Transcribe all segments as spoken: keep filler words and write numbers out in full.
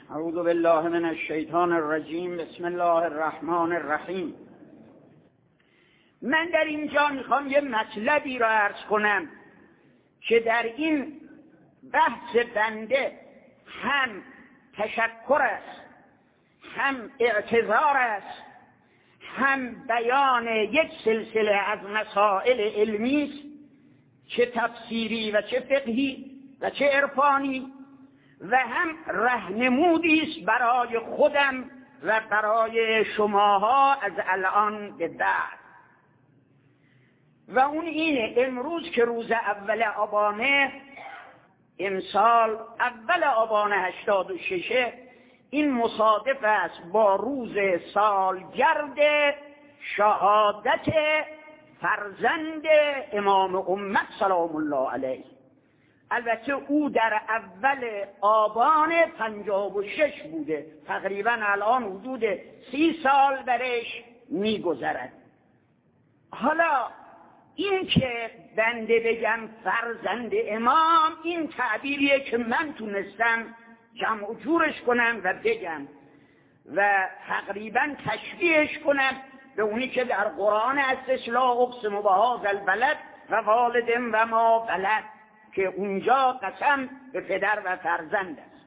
اعوذ بالله من الشیطان الرجیم. بسم الله الرحمن الرحیم. من در اینجا میخوام یه مطلبی را عرض کنم که در این بحث بنده هم تشکر است، هم اعتذار است، هم بیان یک سلسله از مسائل علمی است، چه تفسیری و چه فقهی و چه عرفانی، و هم راهنمودی است برای خودم و برای شماها از الان به بعد. و اون اینه امروز که روز اول آبانه، امسال اول آبان هشتاد و شش، این مصادف است با روز سالگرد شهادت فرزند امام امت سلام الله علیه. البته او در اول آبان پنجاه و شش بوده، تقریبا الان حدود سی سال برش میگذرد. حالا این که بنده بگم فرزند امام، این تعبیریه که من تونستم جمع و جورش کنم و بگم و تقریبا تشبیهش کنم به اونی که در قرآن هستش، لا اقسم بهذا البلد و والد و ما ولد، که اونجا قسم به پدر و فرزند است.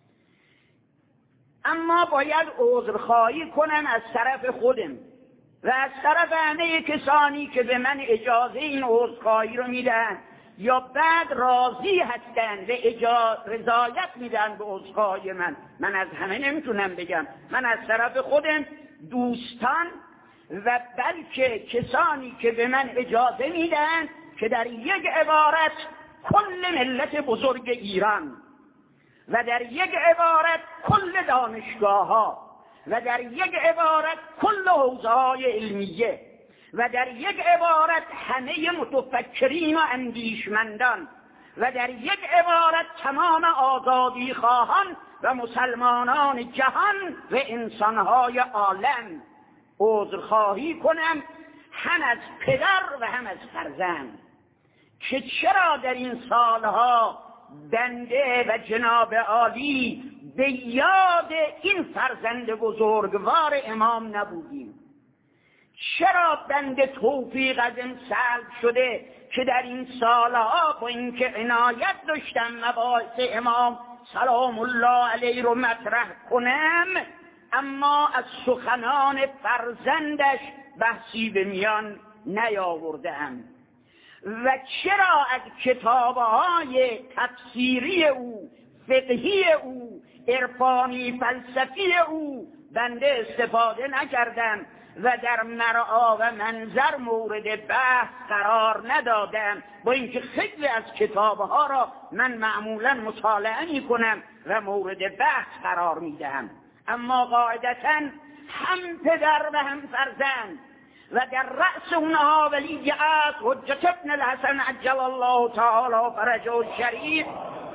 اما باید عذرخواهی کنم از طرف خودم و از طرف همه کسانی که به من اجازه این عذرخواهی رو میدن یا بعد راضی هستند و رضایت میدن به عذرخواهی من. من از همه نمیتونم بگم، من از طرف خودم، دوستان و بلکه کسانی که به من اجازه میدن که در یک عبارت کل ملت بزرگ ایران و در یک عبارت کل دانشگاه ها و در یک عبارت کل حوزه های علمیه و در یک عبارت همه متفکرین و اندیشمندان و در یک عبارت تمام آزادی خواهان و مسلمانان جهان و انسانهای عالم عذرخواهی کنم، هم از پدر و هم از فرزند، که چرا در این سالها بنده و جناب عالی به یاد این فرزند بزرگوار امام نبودیم. چرا بنده توفیق از این سلب شده که در این سالها با اینکه عنایت داشتم مباحث امام سلام الله علیه رو مطرح کنم، اما از سخنان فرزندش بحثی به میان نیاوردم. و چرا از کتابهای تفسیری او، فقهی او، عرفانی فلسفی او بنده استفاده نکردم و در مرعا و منظر مورد بحث قرار ندادم، با اینکه خیلی از کتابها را من معمولا مطالعه می کنم و مورد بحث قرار می دهم. اما قاعدتاً هم پدر و هم فرزند و در رأس اونها ولی عهد حجت ابن الحسن عجل الله تعالی فرجه الشریف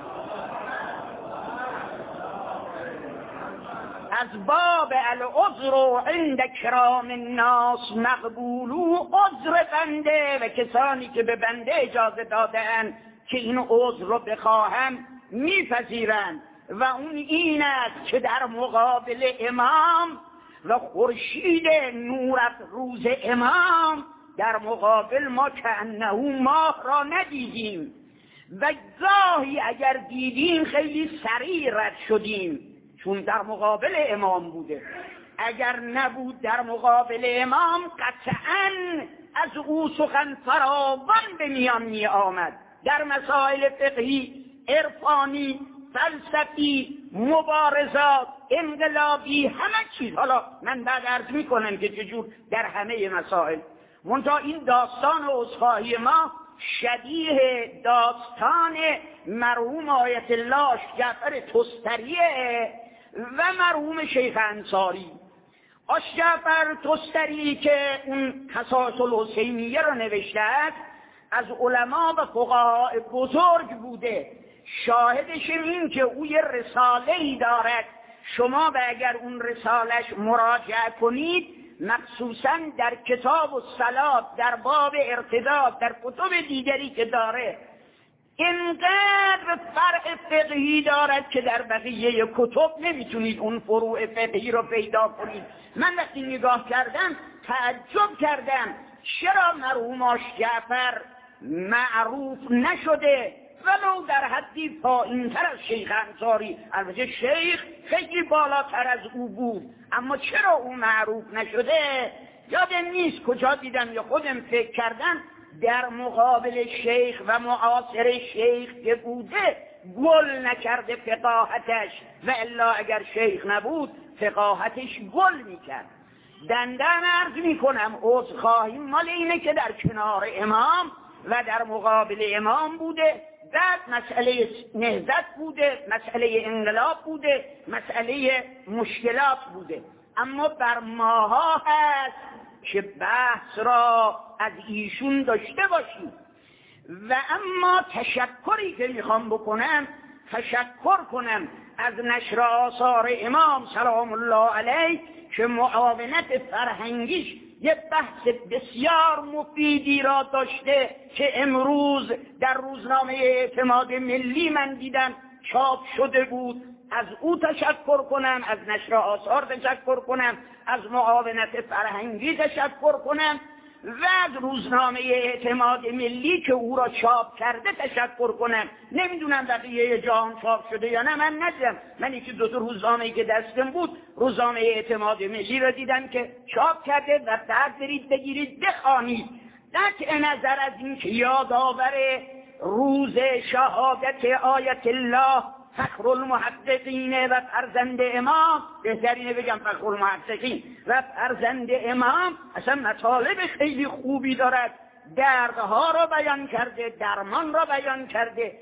از باب العذر عند کرام الناس مقبولو، عذر بنده و کسانی که به بنده اجازه دادن که این عذر رو بخواهم میپذیرند. و اون این است که در مقابل امام و خورشید نورت روز امام، در مقابل ما کأنه ماه را ندیدیم و گاهی اگر دیدیم خیلی سریع رد شدیم، چون در مقابل امام بوده. اگر نبود در مقابل امام قطعاً از او سخن فراوان به میان می آمد در مسائل فقهی، عرفانی، فلسفی، مبارزات، انقلابی، همه چیز. حالا من بعد عرض می کنم که چجور در همه مسائل. منتها این داستان عذرخواهی ما شبیه داستان مرحوم آیت الله جعفر طستریه و مرحوم شیخ انصاری. آش جعفر طستری که اون قصاص الحسینیه رو نوشته است، از علما و فقها بزرگ بوده. شاهدش این که او یه رساله‌ای دارد، شما و اگر اون رسالش مراجعه کنید، مخصوصا در کتاب الصلات در باب ارتداد، در کتب دیگری که داره، اینقدر فرع فقهی دارد که در بقیه کتب نمیتونید اون فروع فقهی رو پیدا کنید. من وقتی نگاه کردم تعجب کردم چرا مرحوم آش جعفر معروف نشده ولو در حدی پایین‌تر از شیخ انصاری. البته شیخ خیلی بالاتر از او بود، اما چرا او معروف نشده یادم نیست، کجا دیدم یا خودم فکر کردم در مقابل شیخ و معاصر شیخ که بوده گل نکرده فقاهتش، و الا اگر شیخ نبود فقاهتش گل میکرد. دندن عرض میکنم عذرخواهی مال اینه که در کنار امام و در مقابل امام بوده، بعد مسئله نهضت بوده، مسئله انقلاب بوده، مسئله مشکلات بوده. اما بر ماها هست که بحث را از ایشون داشته باشیم. و اما تشکری که میخوام بکنم، تشکر کنم از نشر آثار امام سلام الله علیه که معاونت فرهنگیش یه بحث بسیار مفیدی را داشته که امروز در روزنامه اعتماد ملی من دیدم چاپ شده بود. از او تشکر کنم، از نشر آثار تشکر کنم، از معاونت فرهنگی تشکر کنم و از روزنامه اعتماد ملی که او را چاپ کرده تشکر کنم. نمیدونم بقیه جهان چاپ شده یا نه، من ندیدم. من یکی دو تا روزنامه‌ای که دستم بود روزنامه اعتماد ملی را دیدم که چاپ کرده و بعد برید بگیرید بخوانید. قطع نظر از این که یادآور روز شهادت آیت الله فخر المحققین و فرزند امام، بهترینه بگم فخر المحققین و فرزند امام، اصلا مطالب خیلی خوبی دارد، دردها را بیان کرده، درمان را بیان کرده،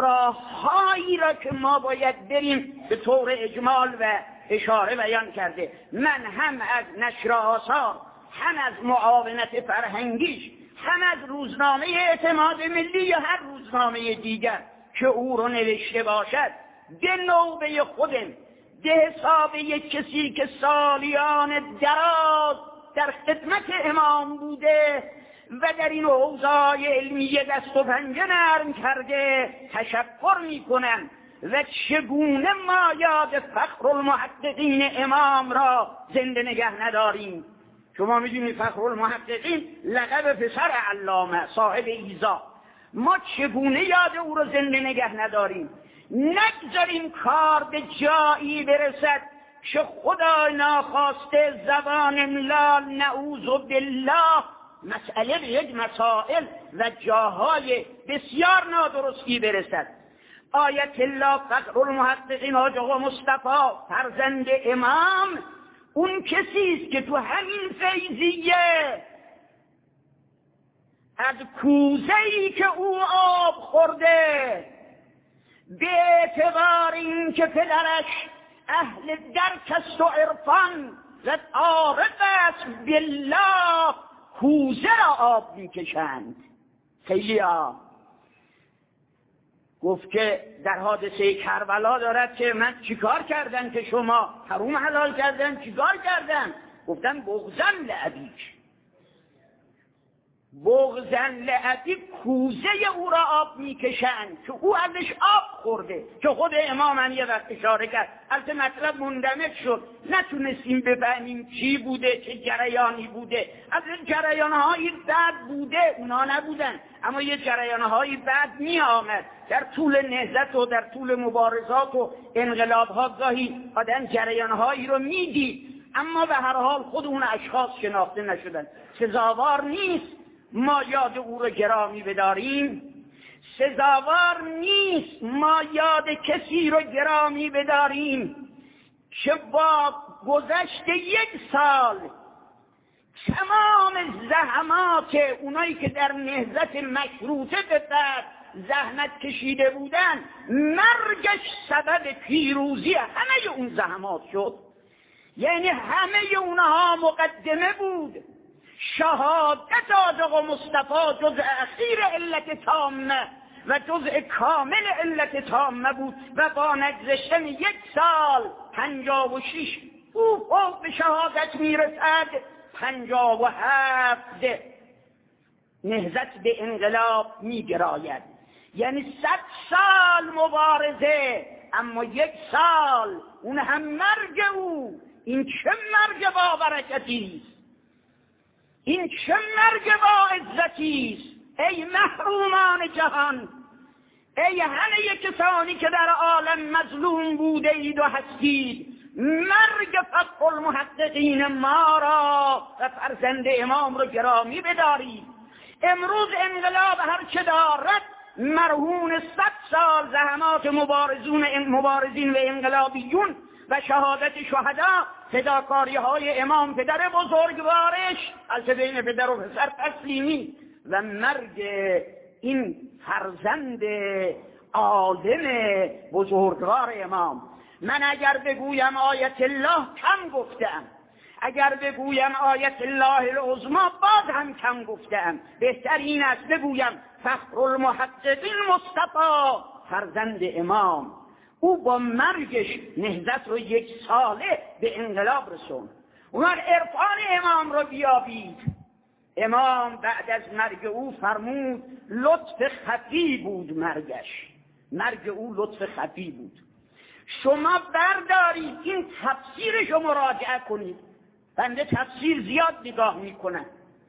راههایی را که ما باید بریم به طور اجمال و اشاره بیان کرده. من هم از نشر آثار، هم از معاونت فرهنگیش، هم از روزنامه اعتماد ملی یا هر روزنامه دیگر که او رو نوشته باشد به نوبه خودم به حساب یک کسی که سالیان دراز در خدمت امام بوده و در این اوضاع علمیه دست و پنجه نرم کرده تشکر می کنم و چگونه ما یاد فخر المحققین امام را زنده نگه نداریم. شما میدونید فخر المحققین لقب پسر علامه صاحب ایزا، ما چگونه یاد او را زنده نگه نداریم؟ نگذاریم کار به جایی برسد که خدا ناخواسته زبان لا نعوذ بالله مسئله به یک مسائل و جاهای بسیار نادرستی برسد. آیت الله فخر المحققین حاج آقا مصطفی فرزند امام اون کسی است که تو همین فیضیه از کوزه‌ای که او آب خورده به اعتبار این که پدرش اهل درک است و عرفان و عارف است بالله کوزه را آب میکشند. خیلی آب گفت که در حادثه کربلا دارد که من چیکار کردن که شما حروم حلال کردن، چیکار کردن؟ گفتن بغضن لعبیک، بغضن لعبیک، کوزه او را آب میکشند که او ازش آب خورده، که خود امام هم یه وقت اشاره کرد. البته مطلب مندمج شد، نتونستیم بفهمیم چی بوده، چه جریانی بوده. از جریانهایی بعد بوده، اونا نبودن، اما یه جریانهایی بعد می آمد در طول نهضت و در طول مبارزات و انقلاب‌ها. گاهی آدم جریانهایی رو میدید، اما به هر حال خود اون اشخاص شناخته نشدن. سزاوار نیست ما یاد او رو گرامی بداریم، سزاوار نیست ما یاد کسی رو گرامی بداریم که با گذشت یک سال تمام زحمات اونایی که در نهضت مشروطه به بعد زحمت کشیده بودن مرگش سبب پیروزی همه اون زحمات شد. یعنی همه اونها مقدمه بود. شهادت آقا مصطفی جزء اخیر علت تامه و جزء کامل علت تامه بود و با نگذشتن یک سال پنجاه و شش او فوق به شهادت میرسد. پنجاه و هفت نهضت به انقلاب میگراید. یعنی صد سال مبارزه، اما یک سال اون هم مرگ او. این چه مرگ با برکتی است، این چه مرگ با عزتی است. ای محرومان جهان، ای همه کسانی که در عالم مظلوم بوده اید و هستید، مرگ فتح المحققین ما را و فرزند امام رو گرامی بدارید. امروز انقلاب هر چه دارد مرهون صد سال زحمات مبارزون مبارزین و انقلابیون و شهادت شهدا، فداکاری های امام پدر بزرگوارش، البته بین پدر و پسر تسلیمی، و مرگ این فرزند عالم بزرگوار امام. من اگر بگویم آیت الله کم گفتم، اگر بگویم آیت الله العظمی باز هم کم گفتم. بهتر این است بگویم فخر المحققین مصطفی فرزند امام. او با مرگش نهضت رو یک ساله به انقلاب رسون. اونها عرفان امام رو بیابید. امام بعد از مرگ او فرمود لطف خفی بود مرگش، مرگ او لطف خفی بود. شما بردارید این تفسیرش رو مراجعه کنید. بنده تفسیر زیاد نگاه میکنم.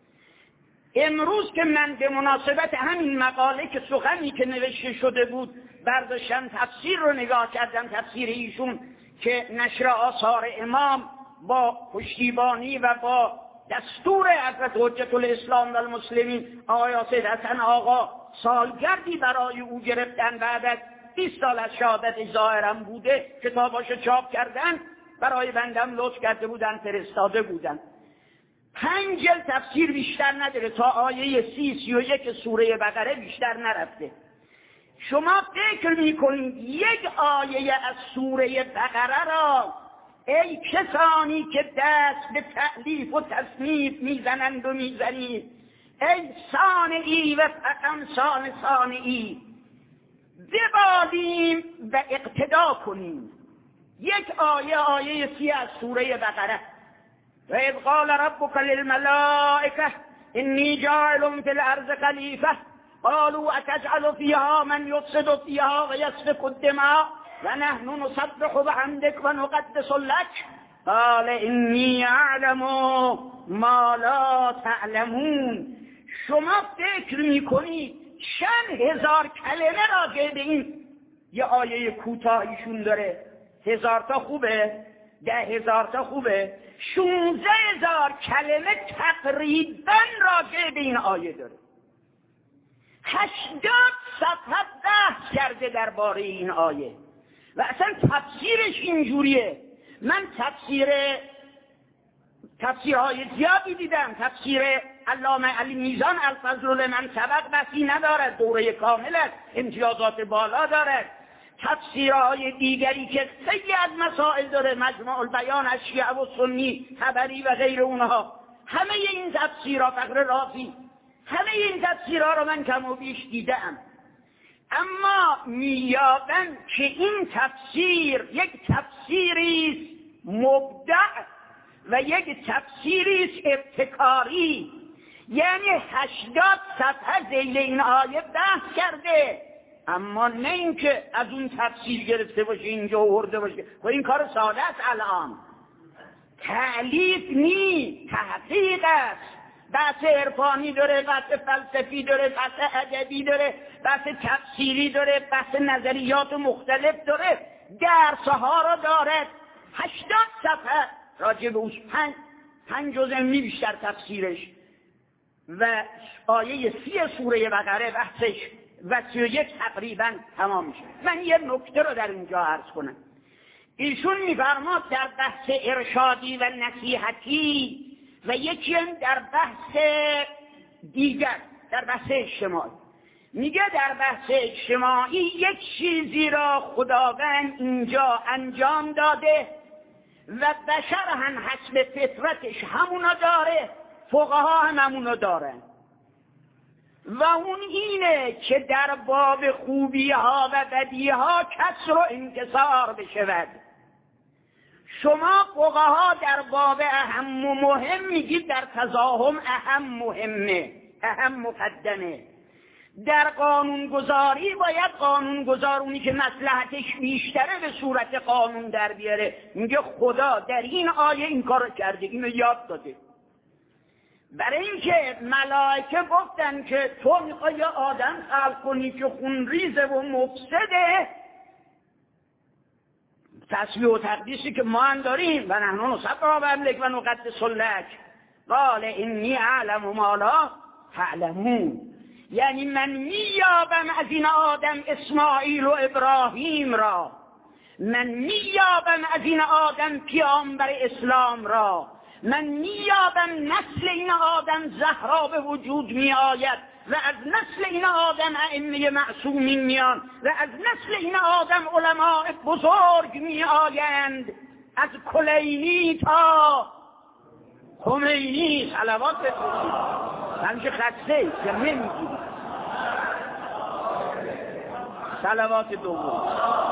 امروز که من به مناسبت همین مقاله که سخنی که نوشته شده بود برداشتم تفسیر رو نگاه کردم، تفسیر ایشون که نشر آثار امام با پشتیبانی و با دستور حضرت حجت الاسلام و المسلمین آقای سید حسن آقا سالگردی برای او گرفتن، بعد از بیست سال از شهادت ظاهرم بوده، کتاباشو چاپ کردن، برای بندم لطف کرده بودن، فرستاده بودن. پنج جلد تفسیر بیشتر نداره، تا آیه سی سی و یک سوره بقره بیشتر نرفته. شما فکر میکنید یک آیه از سوره بقره را ای کسانی که دست به تألیف و تصنیف میزنند و میزنید، ای صانعی و فقم سان صانعی، ببالیم و اقتدا کنیم. یک آیه آیه سی از سوره بقره، و اذ قال ربک للملائکه انی جاعل فی الارض خلیفه قالوا اتجعل فیها من یفسد فیها و یسفک الدماء و نحن نسبح بحمدک و نقدس لک قال انی اعلم ما لا تعلمون. شما فکر میکنید چند هزار کلمه راجع به این یه آیه کوتاهیشون داره؟ هزار تا خوبه؟ ده هزار تا خوبه؟ شونزده هزار کلمه تقریبا راجع به این آیه داره. هشتاد صفحه بحث کرده درباره این آیه و اصلا تفسیرش اینجوریه. من تفسیر تفسیرهای زیادی دیدم. تفسیر علامه علی میزان الفضل لمن سبق بسی ندارد، دوره کامل است، امتیازات بالا دارد. تفسیرهای دیگری که خیلی از مسائل داره، مجموع البیان از شیعه و سنی، طبری و غیر اونها، همه این تفسیرها، فقر رازی، همه این تفسیرها رو من کم و بیش دیدم. اما میابن که این تفسیر یک تفسیری مبدع و یک تفسیری ابتکاری، یعنی هشتاد صفحه ذیل این آیه بحث کرده، اما نه اینکه از اون تفسیر گرفته باشه اینجا آورده باشه. و این کار ساده است. الان تألیف نی، تحقیق است. بحث عرفانی داره، بحث فلسفی داره، بحث ادبی داره، بحث تفسیری داره، بحث نظریات مختلف داره، درسها را داره. هشتاد صفحه راجع به پنج پنج جزء می بیشتر تفسیرش و آیه سی سوره بقره بحثش و سی و یک تقریبا تمام میشه. من یه نکته رو در اینجا عرض کنم. ایشون میفرماد در بحث ارشادی و نصیحتی و یکی هم در بحث دیگر، در بحث اجتماعی، میگه در بحث اجتماعی یک چیزی را خداوند اینجا انجام داده و بشر هم حسب فطرتش همونو داره، فقها هم همونو دارن، و اون اینه که در باب خوبی ها و بدی ها کسر و انکسار بشود. شما فقها در باب اهم و مهم میگید در تزاحم اهم مهمه، اهم مقدمه. در قانونگذاری باید قانونگذارونی که مصلحتش بیشتره به صورت قانون در بیاره. میگه خدا در این آیه این کار کرده، اینو یاد داده. برای اینکه ملائکه گفتن که تو میخوای یه آدم خلق کنی که خونریزه و مفسده، تسبیح و تقدیسی که ما هم داریم و نحن نسبح بحمدک و نقدس لک قال انی اعلم ما لا تعلمون. یعنی من مییابم از این آدم اسماعیل و ابراهیم را، من مییابم از این آدم پیامبر اسلام را، من مییابم نسل این آدم زهرا به وجود میآید و از نسل این آدم ائمه معصومین میان و از نسل این آدم علماء بزرگ میآیند، از کلینی تا خمینی. صلوات بفرستید. همچه خسته که نمیگیری. صلوات دوم.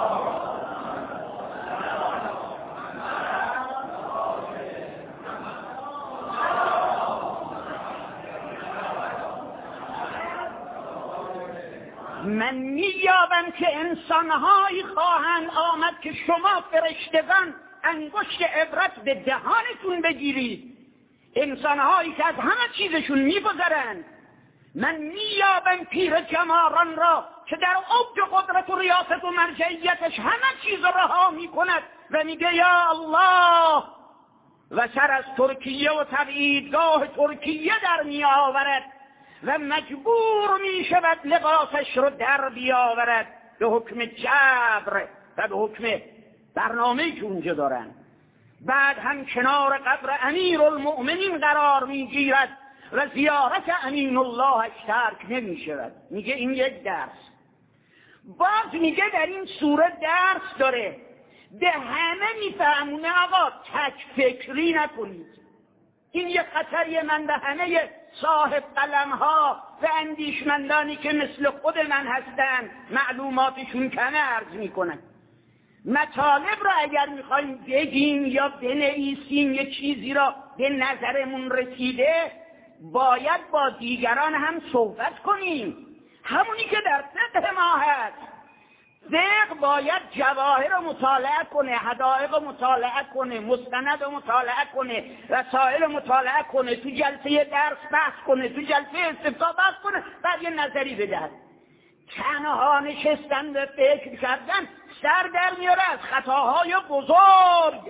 من مییابم که انسانهایی خواهند آمد که شما فرشتگان انگشت عبرت به دهانتون بگیرید، انسانهایی که از همه چیزشون میگذرند. من مییابم پیر جماران را که در اوج قدرت و ریاست و مرجعیتش همه چیز رها میکند و میگه یا الله و سر از ترکیه و تبعیدگاه ترکیه در میآورد و مجبور می شود لباسش رو در بیاورد به حکم جبر و به حکم برنامه‌ای که اونجا دارن. بعد هم کنار قبر امیر المؤمنین قرار می گیرد و زیارت امین اللهش ترک نمی شود. میگه این یک درس. باز میگه در این سوره درس داره، به همه میفهمونه آقا تک فکری نکنید. این یک خطریه. من به همه صاحب قلم ها و اندیشمندانی که مثل خود من هستن معلوماتشون کمه عرض میکنن. مطالب را اگر میخوایم بگیم یا بنویسیم یه چیزی را به نظرمون رسیده باید با دیگران هم صحبت کنیم، همونی که در فقه ما هست. فقه باید جواهر رو مطالعه کنه، حدائق رو مطالعه کنه، مستند رو مطالعه کنه، رسائل رو مطالعه کنه، تو جلسه درس بحث کنه، تو جلسه استفتاء بحث کنه، بعد یه نظری بده. تنها نشستن به فکر کردن سر در میاره از خطاهای بزرگ،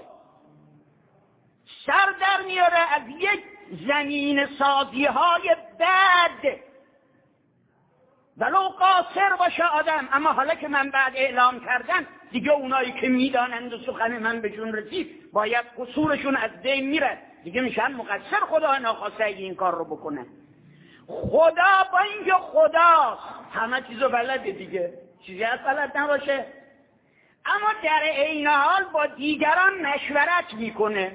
سر در میاره از یک زمین سازی های بد، ولو قاصر باشه آدم. اما حالا که من بعد اعلام کردم دیگه اونایی که میدانند و سخن من به جون رسید باید قصورشون از بین میره، دیگه میشن مقصر. خدا ناخواسته این کار رو بکنه. خدا با اینکه خداست همه چیزو بلده دیگه، چیزی از بلد نباشه، اما در عین حال با دیگران مشورت میکنه.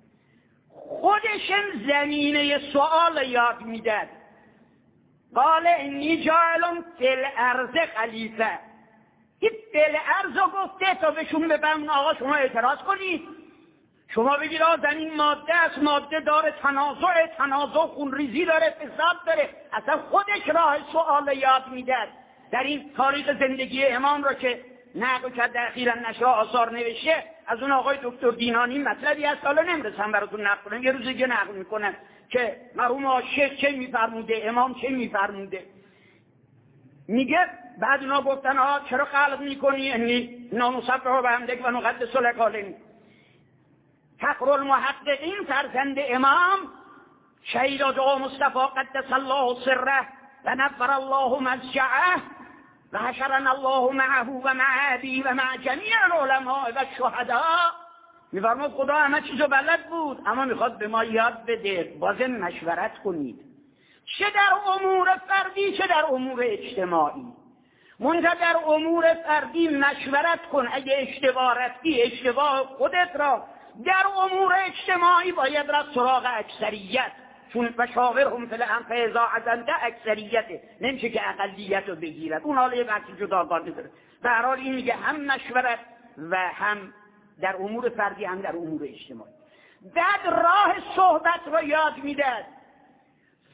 خودشم زمینه سوال یاد میداد. قال انی جاعل فی الارض خلیفه. این فی الارض گفته تا بهشون ببرن آقا شما اعتراض کنید، شما بگید آقا زمین ماده است، ماده داره تنازع، تنازع خونریزی داره، فساد داره. اصلا خودش راه سوال یاد میداد. در این تاریخ زندگی امام را که نقل کرد اخیراً نشر آثار نوشته، از اون آقای دکتر دینانی مطلبی هست، حالا نمیرسم براتون نقل کنم، یه روز دیگه نقل میکنم که مرحوم شیخ چه میفرموده، امام چه میفرموده. میگه بعد اونا گفتن آقا چرا خلق میکنی؟ انی نسبح بحمدک و نقدس لک. فخر المحققین فرزند امام شهید آقا مصطفی قدس الله سره و نور الله مضجعه و حشرنا الله معه و مع ابی و مع جمیع العلماء و الشهداء. میفرماد خدا همه چیزو بلد بود اما میخواد به ما یاد بده بازم مشورت کنید، چه در امور فردی چه در امور اجتماعی. منتها در امور فردی مشورت کن، اگه اشتباه رفتی اشتباه خودت را. در امور اجتماعی باید را سراغ اکثریت، چون بشاورهم فی الامر فاذا عزمت اکثریته، نمیشه که اقلیت رو بگیرد، اون حالا یه بحثی جداگانه داره. به هر حال این میگه هم مشورت و هم در امور فردی هم در امور اجتماعی. بعد راه صحبت رو یاد میداد.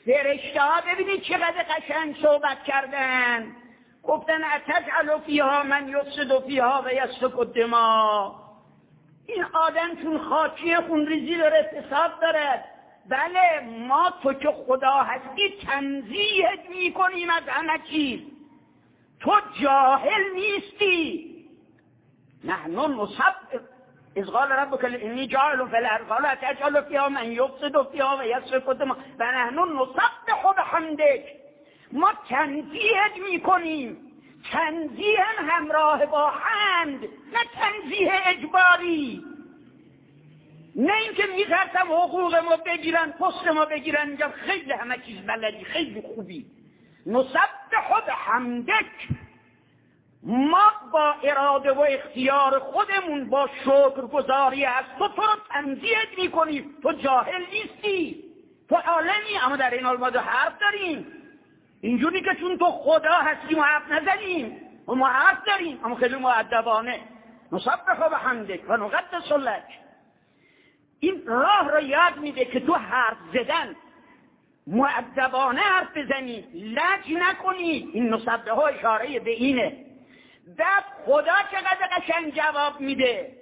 فرشته ها ببینید چقدر قشنگ صحبت کردن. گفتن اتجعل فیها من یفسد فیها و یسفک الدماء. این آدم چون خاکی خونریزی داره، فساد داره. بله ما تو که خدا هستی تنزیهت میکنیم از همه چیز، تو جاهل نیستی. نحن نسبح اذ قال ربک انی جاعل فی الارض قال اتجعل فیها من یفسد فیها و یسفک الدماء و نحن نسبح بحمدک. ما تنزیهت میکنیم، تنزیه همراه با حمد، نه تنزیه اجباری. نه اینکه میترسم حقوق ما بگیرن، پست ما بگیرن، میگم خیلی همه چیز بلدی، خیلی خوبی. نسبح بحمدک، ما با اراده و اختیار خودمون با شکرگزاری از تو تو رو تنزیهت میکنیم. تو جاهل نیستی، تو عالمی، اما در این حال ما دو حرف داریم. اینجوری که چون تو خدا هستی ما حرف نزنیم، ما حرف داریم اما خیلی مؤدبانه. نسبح بحمدک و نقدس لک. این راه را یاد میده که تو حرف زدن مؤدبانه حرف بزنی، لج نکنی. این نسبح ها اشاره به اینه. بعد خدا چقدر قشنگ جواب میده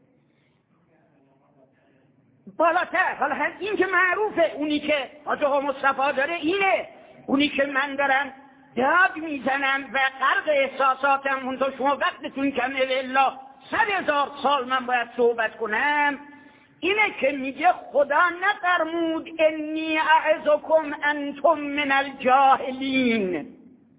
بالاتر. حالا این که معروفه، اونی که حاج آقا مصطفی داره اینه، اونی که من دارم داد میزنم و غرق احساساتم، اون تو شما وقتتون کمه والله صد هزار سال من باید صحبت کنم، اینه که میگه خدا نفرمود انی اعظکم انتم من الجاهلین،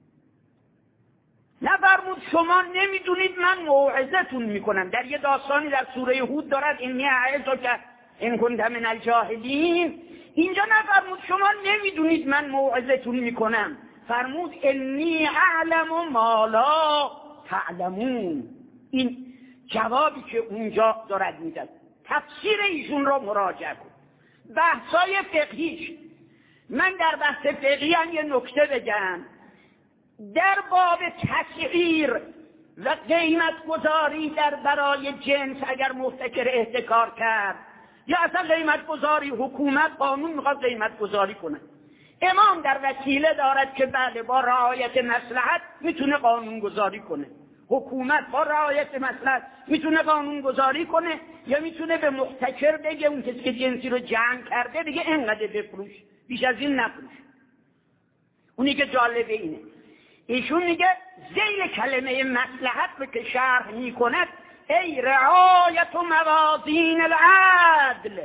نفرمود شما نمیدونید من موعظتون میکنم. در یه داستانی در سوره هود دارد انی اعظک ان کنت من الجاهلین. اینجا نفرمود شما نمیدونید من موعظتون میکنم، فرمود انی اعلم ما لا تعلمون. این جوابی که اونجا دارد میداد. تفسیر ایشون رو مراجعه کن. بحثای فقهیش، من در بحث فقهی هم یه نکته بگم. در باب تسعیر و قیمت گذاری در برای جنس اگر محتکر احتکار کرد یا اصلا قیمت گذاری، حکومت قانون میخواد قیمت گذاری کنه، امام در وسیله دارد که بعد با رعایت مصلحت میتونه قانون گذاری کنه. حکومت با رعایت مصلحت میتونه قانون گذاری کنه یا میتونه به محتکر بگه اون کسی که جنسی رو جمع کرده دیگه اینقدر بفروش، بیش از این نفروش. اونی که جالبه اینه ایشون میگه ذیل کلمه مصلحت رو که شرح میکند ای رعایت موازین العدل،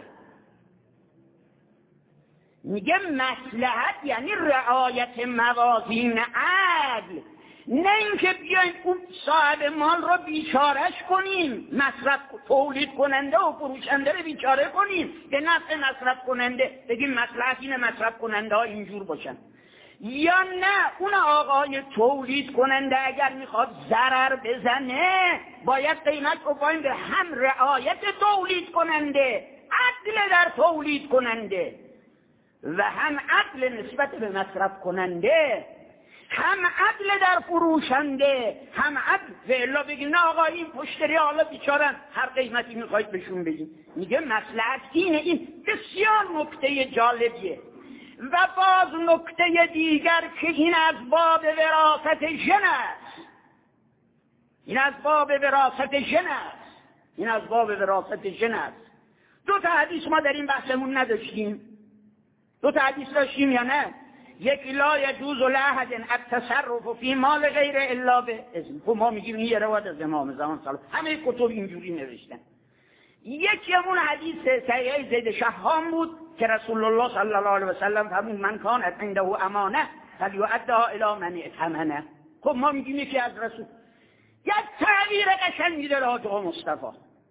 میگه مصلحت یعنی رعایت موازین عدل، نه اینکه بیایم اون صاحب مال رو بیچارش کنیم، مصرف تولید کننده و فروشنده رو بیچاره کنیم به نفع مصرف کننده، بگیم مصلحت اینه مصرف کننده ها اینجور باشن. یا نه اون آقای تولید کننده اگر میخواد ضرر بزنه باید قیمت رو پایین به هم رعایت تولید کننده، عدل در تولید کننده و هم عدل نسبت به مصرف کننده، هم عدل در فروشنده، هم عدل فعلا بگیم نه آقا این مشتری حالا بیچارن هر قیمتی میخواید بهشون بگیم. میگه مصلحت اینه. این بسیار نکته جالبیه. و باز نکته دیگر که این از باب وراثت ژن است، این از باب وراثت ژن است، این از باب وراثت ژن است. دو تا حدیث ما در این بحثمون نداشتیم، دو تا حدیث داشتیم یا نه؟ یک لا یجوز لأحد التصرف فی مال غیر الا باذن. خب ما میگیم این یه روایت از امام زمان سلام، همه کتب اینجوری نوشتن. یکی همون حدیث صحیح زید شهام بود که رسول الله صلی الله علیه و سلم فرمود من کان عنده امانه فلیؤدها الی من ائتمنه. خب ما میگیم یکی از رسول. یک تعبیر قشنگی داره حاج آقا مصطفی،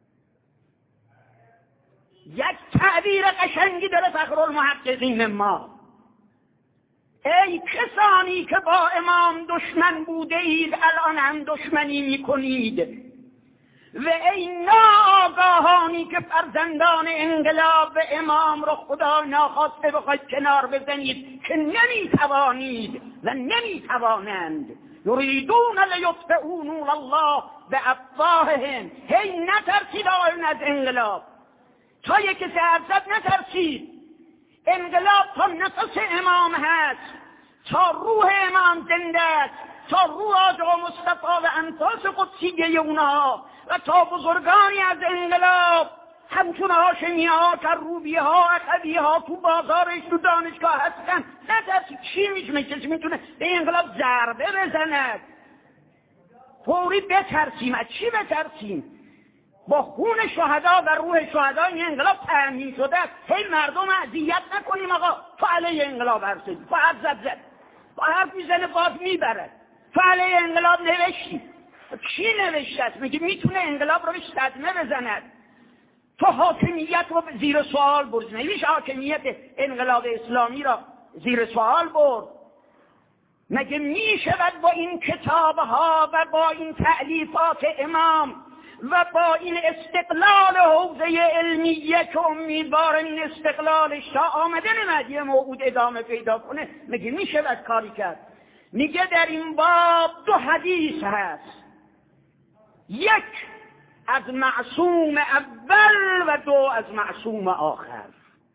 یک تعبیر قشنگی داره فخرالمحققین ما. ای کسانی که با امام دشمن بوده اید الان هم دشمنی میکنید، و ای ناآگاهانی که فرزندان انقلاب به امام رو خدا ناخواسته بخواید کنار بزنید که نمیتوانید و نمیتوانند. یریدون لیطفئوا نور الله بافواههم. هی نترسید آقایون از انقلاب، تا یک کسی حرف زد نترسید. انقلاب تا نفس امام هست، تا روح امام زنده است، تا روح آقا مصطفی و انفاس قدسیه اونها و تا بزرگانی از انقلاب همچون هاشمی ها، کروبی ها، عقبی ها تو بازارش تو دانشگاه هستن، نترسی چی میشه؟ کسی میتونه به انقلاب ضربه بزند؟ فوری بترسیم. از چی بترسیم؟ با خون شهدا و روح شهدا این انقلاب تأمین شده است. هی مردم اذیت نکنیم. آقا تو علیه انقلاب حرف زدی، با حرف زد زد با حرف میزنه باز میبرد. تو علیه انقلاب نوشتی، چی نوشته است؟ میگه میتونه انقلاب رو به صدمه بزند. تو حاکمیت رو زیر سوال برد. نمیشه حاکمیت انقلاب اسلامی را زیر سوال برد. مگه میشود با این کتابها و با این تألیفات امام و با این استقلال حوزه علمیه که امیدوارم این استقلالش تا آمدن مهدی موعود ادامه پیدا کنه، مگه میشود کاری کرد؟ میگه در این باب دو حدیث هست، یک از معصوم اول و دو از معصوم آخر.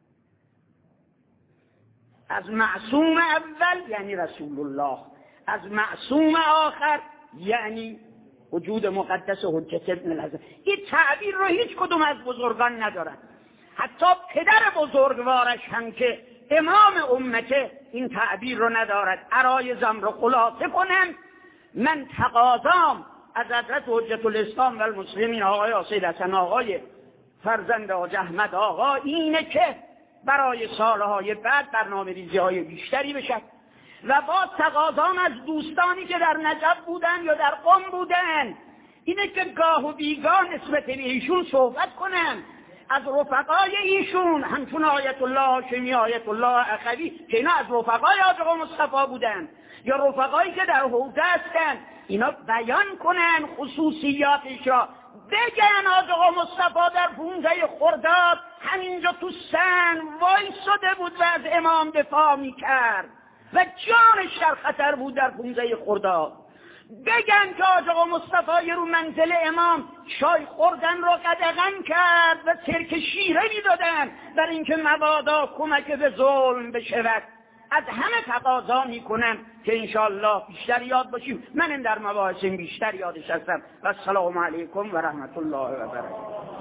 از معصوم اول یعنی رسول الله، از معصوم آخر یعنی وجود مقدس حجت ابن الحسن. این تعبیر رو هیچ کدوم از بزرگان ندارن. حتی پدر بزرگوارش هم که امام امته این تعبیر رو ندارد. عرایزم رو خلاصه کنم، من تقاضام از حضرت حجت الاسلام و المسلمین آقای حسین حسن آقای فرزند حاج احمد آقا اینه که برای سالهای بعد برنامه ریزی های بیشتری بشد و باز تقاضام از دوستانی که در نجف بودن یا در قم بودن اینه که گاه و بیگاه نسبت به ایشون صحبت کنن، از رفقای ایشون همچون آیت الله هاشمی، آیت الله اخوی که اینا از رفقای آقا مصطفی بودن یا رفقایی که در حوزه هستن، اینا بیان کنن خصوصیاتش را، بگن آقا مصطفی در پونزه خرداد همینجا تو سن وایساده بود و از امام دفاع میکرد و جانش در خطر بود در پونزه خرداد. بگن که آقا مصطفی رو منزل امام چای خوردن را قدغن کرد و ترک شیره میدادن برای اینکه مبادا کمک به ظلم بشود. از همه تقاضا میکنم که انشاءالله بیشتر یاد باشیم. من در مباحث بیشتر یادش هستم. و السلام علیکم و رحمت الله و برکاته.